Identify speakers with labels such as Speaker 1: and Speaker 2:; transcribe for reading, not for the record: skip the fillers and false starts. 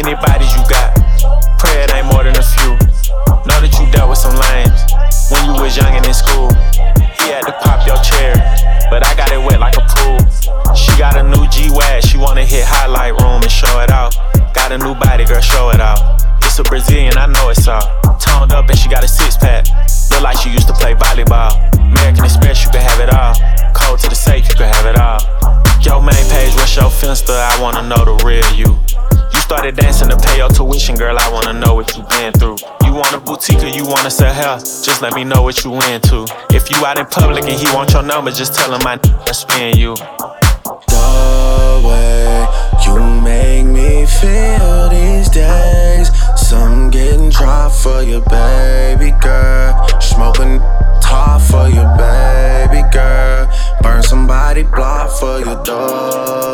Speaker 1: many bodies you got? Pray it ain't more than a few. Know that you dealt with some lames when you was young and in school. He had to pop your cherry, but I got it wet like a pool. She got a new G-Wag, she wanna hit highlight room and show it out. Got a new body, girl, show it out. It's a Brazilian, I know it's all. Toned up and she got a six-pack. Look like she used to play volleyball. American Express, you can have it all. Code to the safe, you can have it all. Your main page, what's your Finsta? I wanna know the real you. You started dancing to pay your tuition, girl, I wanna know what you been through. You want a boutique or you wanna sell hair? Just let me know what you into. If you out in public and he want your number, just tell him I spin you.
Speaker 2: The way you make me feel these days, some getting dry for your baby girl. Smoking top for your baby girl. Burn somebody block for your dog.